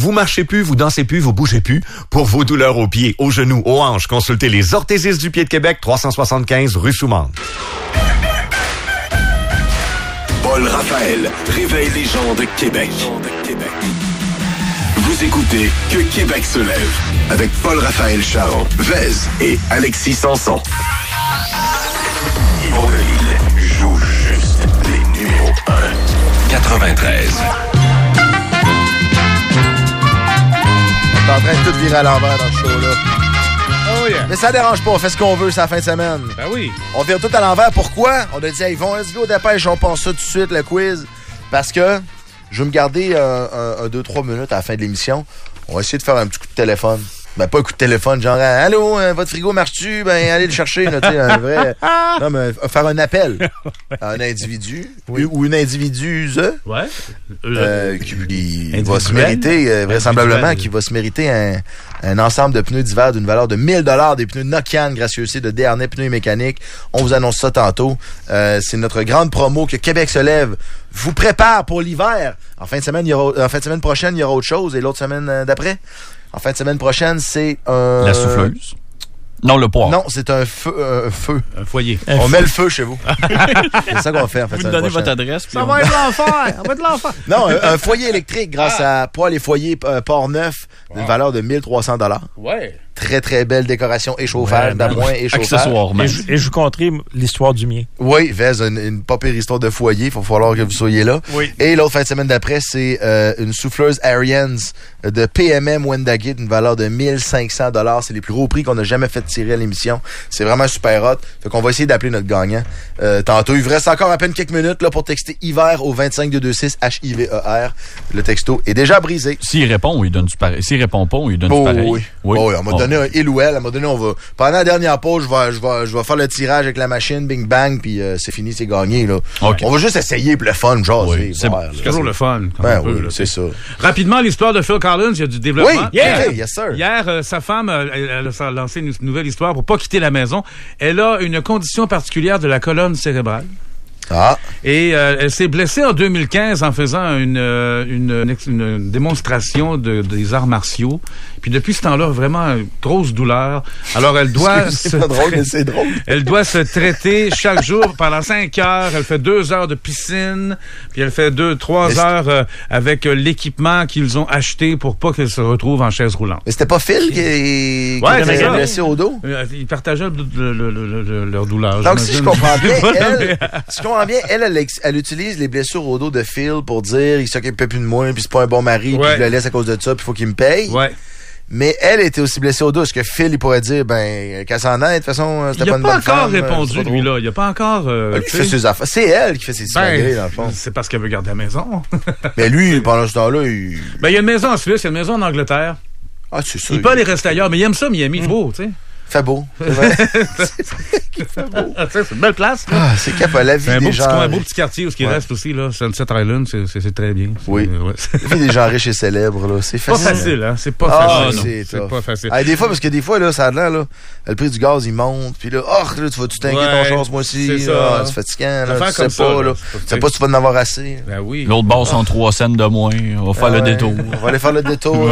Vous marchez plus, vous dansez plus, vous bougez plus. Pour vos douleurs aux pieds, aux genoux, aux hanches, consultez les orthésistes du pied de Québec, 375 rue Soumande. Paul Raphaël réveille les gens de Québec. Vous écoutez Que Québec se lève avec Paul-Raphaël Charron, Vez et Alexis Sanson. Yvon Delisle joue juste les numéros 1. 93. T'es en train de tout virer à l'envers dans ce show-là. Oh yeah. Mais ça dérange pas, on fait ce qu'on veut, c'est la fin de semaine. Ben oui. On vire tout à l'envers. Pourquoi? On a dit à Yvon, let's go, dépêche, on passe ça tout de suite, le quiz. Parce que je vais me garder 2-3 minutes à la fin de l'émission. On va essayer de faire un petit coup de téléphone. Ben, pas un coup de téléphone, genre, allô, votre frigo marche-tu? Ben, allez le chercher, là, tu sais, un vrai. Non, mais faire un appel à un individu ou une individueuse. Ouais. Qui va se mériter, vraisemblablement, qui va se mériter un ensemble de pneus d'hiver d'une valeur de 1000 $, des pneus Nokian, gracieuseté de Desharnais Pneus et Mécaniques. On vous annonce ça tantôt. C'est notre grande promo que Québec se lève vous prépare pour l'hiver. En fin de semaine prochaine, il y aura autre chose et l'autre semaine d'après. En fin de semaine prochaine, c'est la souffleuse. Non, le poire. Non, c'est un feu. Un foyer. On met le feu chez vous. C'est ça qu'on fait en fait. Vous nous donnez votre adresse. Ça va être l'enfer. Ça va être l'enfer. Non, un foyer électrique grâce à Poêle et Foyer Port-Neuf d'une valeur de 1300 $. Ouais. Très, très belle décoration et chauffage, d'appoint et chauffage. Accessoirement. Et je vous conterai l'histoire du mien. Oui, Vez, une pas pire histoire de foyer. Il va falloir que vous soyez là. Oui. Et l'autre fin de semaine d'après, c'est une souffleuse Ariens de PMM Wendagate, une valeur de 1500 $. C'est les plus hauts prix qu'on a jamais fait tirer à l'émission. C'est vraiment super hot. Fait qu'on va essayer d'appeler notre gagnant tantôt. Il vous reste encore à peine quelques minutes là, pour texter hiver au 25226 HIVER. Le texto est déjà brisé. S'il répond, il donne du pareil. S'il répond pas, il donne du pareil. Oui. On m'a donné un il ou elle. À un moment donné, on va. Pendant la dernière pause, je vais faire le tirage avec la machine, bing bang, puis c'est fini, c'est gagné. Là. Okay. On va juste essayer pour le fun, genre. Oui, c'est toujours le fun. Ben oui, c'est ça. Rapidement, l'histoire de Phil Collins, il y a du développement. Oui, yes sir. Hier, sa femme, elle a lancé une nouvelle histoire pour pas quitter la maison. Elle a une condition particulière de la colonne cérébrale. Ah. Et elle s'est blessée en 2015 en faisant une démonstration des arts martiaux. Puis depuis ce temps-là, vraiment grosse douleur. Alors elle doit c'est pas drôle, mais c'est drôle. Elle doit se traiter chaque jour pendant 5 heures. Elle fait 2 heures de piscine, puis elle fait 2-3 heures avec l'équipement qu'ils ont acheté pour pas qu'elle se retrouve en chaise roulante. Mais c'était pas Phil qui était blessé au dos? Ils partageaient leur douleur. Donc si je comprends bien, elle utilise les blessures au dos de Phil pour dire il s'occupe plus de moi, puis c'est pas un bon mari, puis je le laisse à cause de ça, puis il faut qu'il me paye. Ouais. Mais elle était aussi blessée au dos. Est-ce que Phil, il pourrait dire, qu'elle s'en aille, de toute façon, c'était pas une bonne femme. Il n'a pas encore répondu, lui, là. Il n'a pas encore... il fait ses affaires. C'est elle qui fait ses simagrées, dans le fond. C'est parce qu'elle veut garder la maison. Mais lui, pendant ce temps-là, il y a une maison en Suisse, il y a une maison en Angleterre. Ah, c'est ça. Il peut aller rester ailleurs, mais il aime ça, Miami. C'est beau, tu sais. Fait beau. C'est vrai. Fait beau. C'est une belle place. Là. C'est capable. La vie des gens. C'est un beau petit quartier où ce qui reste aussi, là. Sunset Island, c'est très bien. Oui. La vie des gens riches et célèbres, là. C'est facile. Pas facile, hein. C'est pas facile. C'est pas facile. Des fois, parce que des fois, là, ça a l'air, là, le prix du gaz, il monte. Puis là, là, tu vas-tu t'inquiéter ton chance, moi aussi. C'est ça. C'est fatigant, là. Tu sais ça, pas, là. Tu sais pas si tu vas en avoir assez. Ben oui. L'autre bord sont 3 cents de moins. On va faire le détour. On va aller faire le détour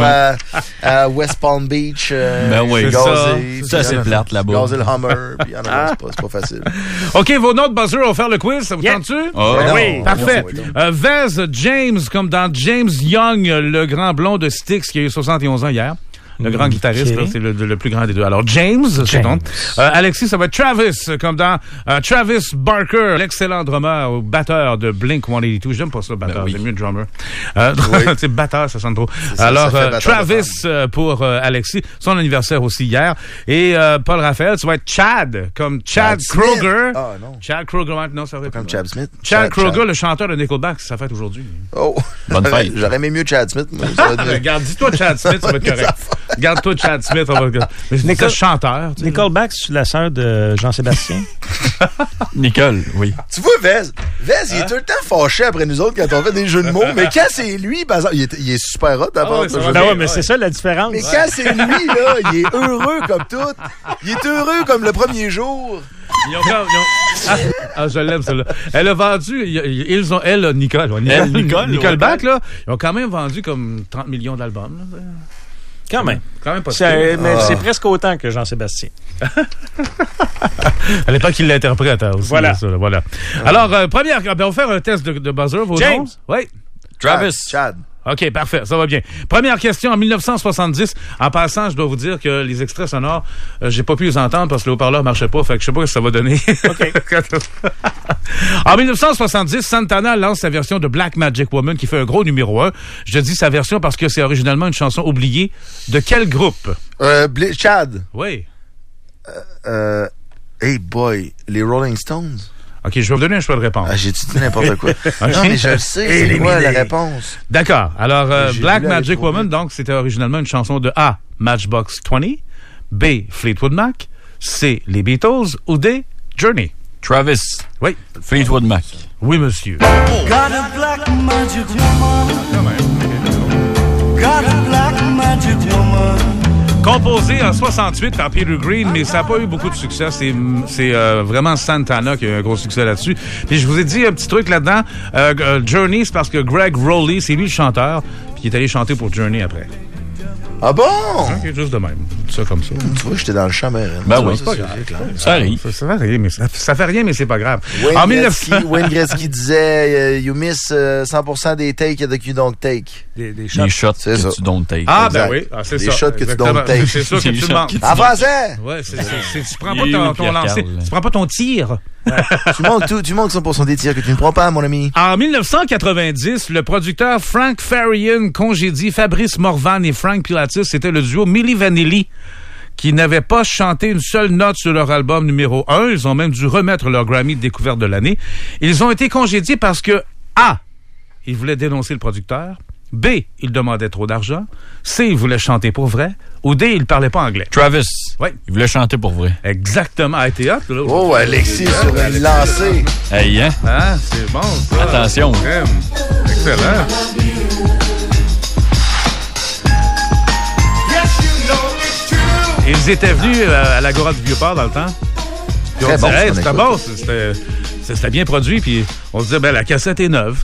à West Palm Beach. Ben oui. Ça, c'est plate là-bas. Gazer le Hummer. Puis c'est pas facile. OK, vos notes buzzer, on va faire le quiz. Ça vous tente-tu? Oui. Parfait. Vez James, comme dans James Young, le grand blond de Styx qui a eu 71 ans hier. Le grand guitariste, là, c'est le plus grand des deux. Alors, James. C'est donc. Alexis, ça va être Travis, comme dans Travis Barker, l'excellent drummer ou batteur de Blink-182. J'aime pas ça, batteur. J'aime mieux le drummer. C'est batteur, ça sonne trop. Alors, Travis pour Alexis. Son anniversaire aussi hier. Et Paul Raphaël, ça va être Chad, comme Chad Kroeger. Ah, non. Chad Kroeger, non, ça va être comme Chad Smith. Chad Kroeger, le chanteur de Nickelback, ça fête aujourd'hui. Oh. Bonne fête. J'aurais aimé mieux Chad Smith. Regarde, dis-toi Chad Smith, ça va être correct. Garde-toi Chad Smith. Mais c'est chanteur. Nickelback, c'est la sœur de Jean-Sébastien. Nicole, oui. Tu vois, Vez, il est tout le temps fâché après nous autres quand on fait des jeux de mots. Mais quand c'est lui, par exemple, il est super hot d'abord. Mais c'est ça la différence. Mais quand c'est lui, là, il est heureux comme tout. Il est heureux comme le premier jour. Je l'aime, celle-là. Elle a vendu, Nicole Bach, là, ils ont quand même vendu comme 30 millions d'albums. Là. Quand même pas mais c'est presque autant que Jean-Sébastien. À l'époque, il l'interprète aussi. Voilà. Alors, première, on va faire un test de buzzer. James. Oui. Travis. Chad. OK, parfait, ça va bien. Première question, en 1970. En passant, je dois vous dire que les extraits sonores, j'ai pas pu les entendre parce que le haut-parleur marchait pas, fait que je sais pas ce que ça va donner. OK. En 1970, Santana lance sa version de Black Magic Woman qui fait un gros numéro 1. Je dis sa version parce que c'est originalement une chanson oubliée. De quel groupe? Chad. Oui. Hey boy, les Rolling Stones. OK, je vais vous donner un choix de réponse. J'ai-tu dit n'importe quoi? Non, mais je le sais, c'est quoi la réponse? D'accord. Alors, Black Magic Woman, donc, c'était originalement une chanson de A, Matchbox 20, B, Fleetwood Mac, C, les Beatles, ou D, Journey. Travis. Oui. Fleetwood Mac. Oui, monsieur. Got a black magic woman. Got a black magic woman. Composé en 68 par Peter Green, mais ça n'a pas eu beaucoup de succès. C'est vraiment Santana qui a eu un gros succès là-dessus. Puis je vous ai dit un petit truc là-dedans. Journey, c'est parce que Greg Rowley, c'est lui le chanteur, puis il est allé chanter pour Journey après. Ah bon? OK, juste de même. Ça comme ça. Tu vois, j'étais dans le champ, mais... Ben oui. C'est pas grave. Ça arrive. Ça fait rien, mais c'est pas grave. Wayne Gretzky disait you miss 100% des takes that you don't take. Des shots. Les shots C'est que ça. tu don't take. Ah, Exact. ben oui. Ah, c'est Des ça. shots que tu Exactement. don't take. C'est ça que Des tu shots manques. En français! Ouais, tu prends pas ton lancer. Tu prends pas ton tir. Tu manques 100% des tirs que tu ne prends pas, mon ami. En 1990, le producteur Frank Farian congédie Fabrice Morvan et Frank Pilatus. C'était le duo Milli Vanilli qui n'avaient pas chanté une seule note sur leur album numéro 1. Ils ont même dû remettre leur Grammy de découverte de l'année. Ils ont été congédiés parce que A, ils voulaient dénoncer le producteur. B, il demandait trop d'argent. C, il voulait chanter pour vrai. Ou D, il parlait pas anglais. Travis. Oui. Il voulait chanter pour vrai. Exactement. A été hot, là. Oh, Alexis sur une lancée. Hey, hein? Ah, c'est bon, ça. Attention. Excellent. Ils étaient venus à l'Agora du Vieux-Port dans le temps. Puis on disait, hey, c'était bon, c'était bien produit, puis on se disait, ben la cassette est neuve.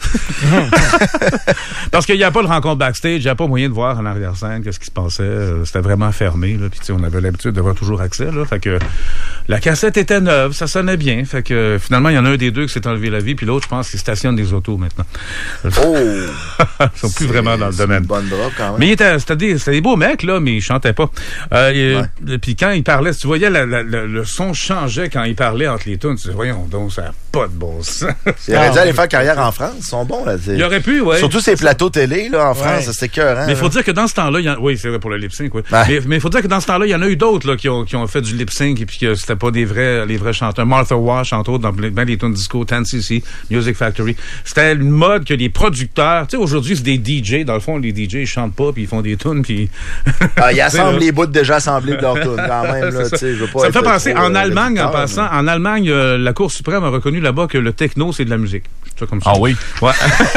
Parce qu'il n'y a pas de rencontre backstage, il n'y a pas moyen de voir en arrière-scène qu'est-ce qui se passait. C'était vraiment fermé, là, puis on avait l'habitude d'avoir toujours accès. Là, fait que la cassette était neuve, ça sonnait bien. Fait que finalement, il y en a un des deux qui s'est enlevé la vie, puis l'autre, je pense, qu'il stationne des autos maintenant. Oh! Ils sont plus vraiment dans le domaine. Une bonne drop, quand même. Mais c'était des beaux mecs, là, mais ils chantaient pas. Puis quand ils parlaient, tu voyais le son changeait quand ils parlaient entre les tunes. Tu disais, voyons donc, ça n'a pas de bon sens. Il aurait dû aller faire carrière en France. Ils sont bons, là. Il aurait pu, oui. Surtout ces plateaux télé, là, en France, c'était écœurant. Mais il faut dire que dans ce temps-là, oui, c'est vrai pour le lip-sync, oui. Mais il faut dire que dans ce temps-là, il y en a eu d'autres, là, qui ont fait du lip-sync et puis que c'était pas les vrais chanteurs. Martha Wash, entre autres, dans les tunes disco, 10cc, Music Factory. C'était une mode que les producteurs, tu sais, aujourd'hui, c'est des DJ. Dans le fond, les DJ, ils chantent pas puis ils font des tunes puis. Ils assemblent les bouts déjà assemblés de leur tunes, quand même, là, tu sais. Ça me fait penser, en Allemagne, en passant, en Allemagne, la Cour suprême a reconnu là-bas que le techno, c'est de la musique. C'est ça comme ça. Ah oui? Ouais.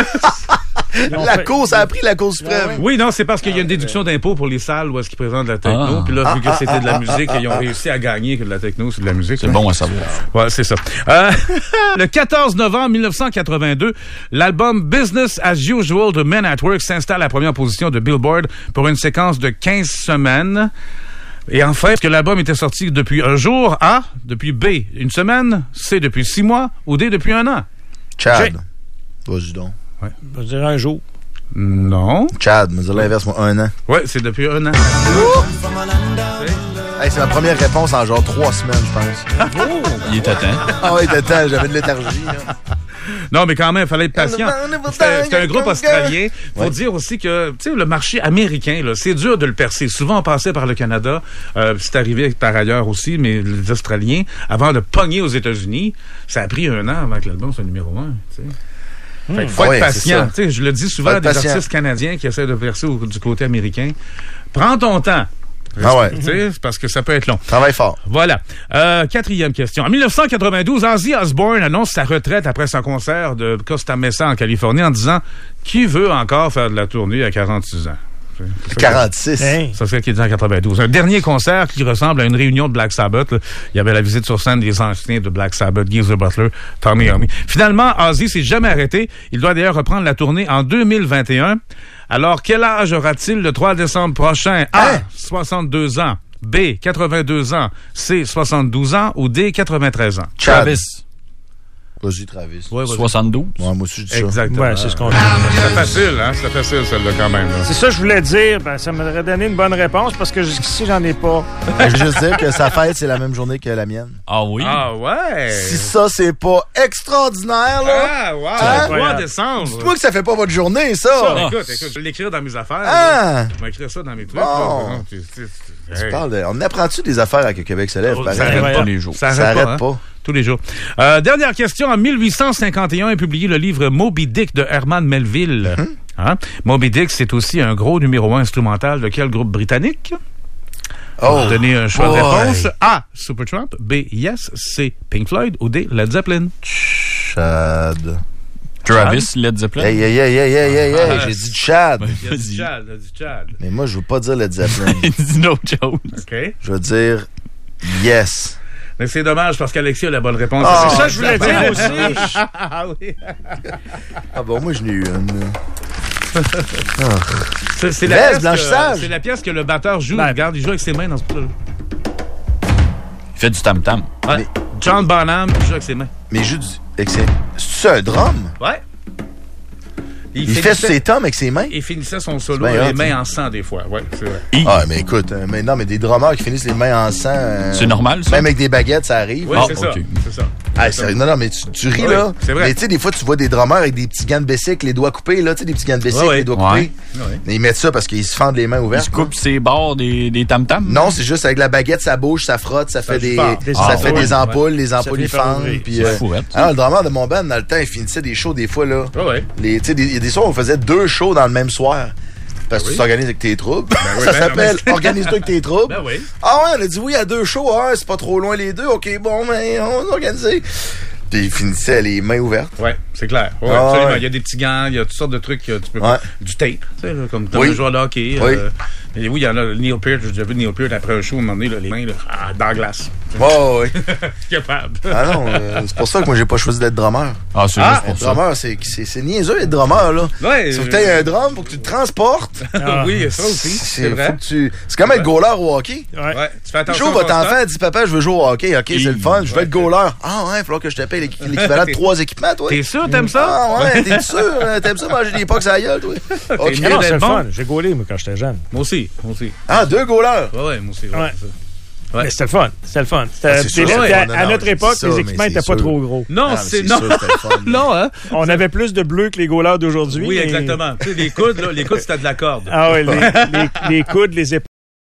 Ça a pris la Cour suprême. Oui, non, c'est parce qu'il y a une déduction d'impôt pour les salles où est-ce qu'ils présentent de la techno. Puis là, vu que c'était de la musique, ils ont réussi à gagner que de la techno, c'est de la musique. C'est bon à savoir. Ouais, c'est ça. Le 14 novembre 1982, l'album Business as Usual de Men at Work s'installe à la première position de Billboard pour une séquence de 15 semaines. Et enfin, est-ce que l'album était sorti depuis un jour? A, depuis B, une semaine, C, depuis 6 mois, ou D, depuis 1 an? Chad. Vas-y donc. Ouais. Je dirais un jour. Non. Chad, me dire l'inverse, moi, 1 an. Ouais, c'est depuis 1 an. Hey, c'est ma première réponse en genre 3 semaines, je pense. Il était temps. Ah oui, il était temps, j'avais de léthargie, là. Non, mais quand même, il fallait être patient. C'était un groupe australien. Faut dire aussi que, tu sais, le marché américain, là, c'est dur de le percer. Souvent, on passait par le Canada. C'est arrivé par ailleurs aussi, mais les Australiens, avant de pogner aux États-Unis, ça a pris 1 an avant que l'album soit numéro 1, tu sais. Fait faut être patient. Tu sais, je le dis souvent à des artistes canadiens qui essaient de percer du côté américain. Prends ton temps. Parce que ça peut être long. Travaille fort. Voilà. 4e question. En 1992, Ozzy Osbourne annonce sa retraite après son concert de Costa Mesa en Californie en disant « Qui veut encore faire de la tournée à 46 ans? » C'est 46. Hein? Ça serait qui est en 92. Un dernier concert qui ressemble à une réunion de Black Sabbath. Là. Il y avait la visite sur scène des anciens de Black Sabbath, Geezer Butler, Tommy Iommi. Finalement, Ozzy s'est jamais arrêté. Il doit d'ailleurs reprendre la tournée en 2021. Alors, quel âge aura-t-il le 3 décembre prochain? A, 62 ans. B, 82 ans. C, 72 ans. Ou D, 93 ans. Travis. Vas-y, Travis. Ouais, vas-y. 72. Ouais, moi aussi, je dis ça. Exactement. Ouais, c'est ce qu'on dit. C'est facile, hein? C'est facile, celle-là, quand même. Là. C'est ça que je voulais dire. Ben, ça m'aurait donné une bonne réponse parce que jusqu'ici, j'en ai pas. Je veux juste dire que sa fête, c'est la même journée que la mienne. Ah oui? Ah ouais! Si ça, c'est pas extraordinaire, là. Ah, wow! Hein? 3 décembre! Dites-moi que ça fait pas votre journée, ça. Écoute, je vais l'écrire dans mes affaires. Ah! Je vais écrire ça dans mes trucs. Bon. Là. Tu parles de... On apprend-tu des affaires avec le Québec se lève? Ça pareil? arrête pas. Tous les jours. Ça Ça arrête arrête pas. pas. Tous les jours. Dernière question. En 1851 est publié le livre Moby Dick de Herman Melville. Hein? Moby Dick, c'est aussi un gros numéro 1 instrumental de quel groupe britannique? Oh! Vous donnez un choix de Boy. réponse. A. Supertramp. B. Yes. C. Pink Floyd. Ou D. Led Zeppelin. Chad. Travis, Led Zeppelin. Hey. J'ai dit Chad. Il a dit Chad. Il a dit Chad. Mais moi, je veux pas dire Led Zeppelin. Il dit no Jones. OK. Je veux dire Yes. Mais c'est dommage parce qu'Alexis a la bonne réponse. Ah, C'est ça que je voulais dire aussi. Ah oui. Ah bon, moi, je n'ai eu une. C'est Laisse, pièce blanchissage. c'est la pièce que le batteur joue. Ben, Regarde, il joue avec ses mains dans ce coup-là. Il fait du tam-tam. Ouais. Mais- John Bonham joue avec ses mains. Mais je dis. C'est un drum? Ouais. Il fait ses tomes avec ses mains? Il finissait son solo C'est bien les hot, mains hein. en sang des fois. Ouais, c'est vrai. Ah, mais écoute, mais des drummers qui finissent les mains en sang. C'est normal, ça? Même avec des baguettes, ça arrive. Oui, Ah, c'est ça. ok. C'est ça. Ah, sérieux, non, mais tu ris, Oui, là. c'est vrai. Mais tu sais, des fois, tu vois des drummers avec des petits gants de bicycle, les doigts coupés, là. Tu sais, des petits gants de bicycle, Ouais, les doigts ouais. coupés. Ouais. Mais ils mettent ça parce qu'ils se fendent les mains Il ouvertes. se coupe ses bords des tam-tams? Non, c'est juste avec la baguette, ça bouge, ça frotte, ça fait des, part. ça fait ampoules, des ampoules, les ampoules, finit ils par fendent. ouvrir. Puis, C'est fourrette, ça. alors, le drummer de mon band, dans le temps, il finissait des shows, des fois, là. Ouais, ouais. Tu sais, il y a des soirs où on faisait 2 shows dans le même soir. Parce que tu t'organises avec tes troubles. oui, Ça ben s'appelle non, mais- Organise-toi avec tes troubles. Ben oui. Ah ouais, on a dit oui à 2 shows. Ah, c'est pas trop loin les deux. OK, bon, mais on va organiser. Puis il finissait les mains ouvertes. Ouais, c'est clair. Ouais, Ah, absolument. ouais. Il y a des petits gants, il y a toutes sortes de trucs que tu peux Ouais. du tape, tu sais, là, comme dans Oui. le joueur de hockey. Oui. Et oui, il y en a Neil Peart, j'ai déjà vu Neil Peart après un show, à un moment donné, là, les mains là, dans la glace. Ouais. Capable. Ah non, c'est pour ça que moi, j'ai pas choisi d'être drummer. Ah, c'est Ah, juste pour Être ça. drummer, c'est niaiseux être drummer, là. Ouais. Sauf que t'as un drum, faut que tu te transportes. Oui, ça aussi, c'est Faut vrai. que c'est comme être goaler au hockey. Ouais. Ouais, tu fais attention. Joue, à votre ton enfant stock. dit papa, je veux jouer au hockey. OK, c'est le fun, je veux être goaler. Ah ouais, il faut que je te paye l'équivalent de 3 équipements, toi. T'es sûr, t'aimes ça? Ah ouais, t'es sûr? T'aimes ça manger des pucks à la gueule, toi? OK. mieux Non, c'est d'être le bon. fun. J'ai gaulé, moi, quand j'étais jeune. Moi aussi. Ah, 2 goalers. Ouais, moi aussi. Ouais. c'est ça. Mais c'était le fun. C'était le fun. Ah, c'est sûr, Puis, c'est à fun. Non, notre je époque, dis ça, les mais équipements c'est n'étaient pas sûr. trop gros. Non, Ah, c'est c'est non. sûr, c'était le fun. Non, hein? On avait plus de bleus que les gauleurs d'aujourd'hui. Oui, mais- exactement. Tu sais, les coudes, c'était de la corde. Ah oui, les coudes, les épaules.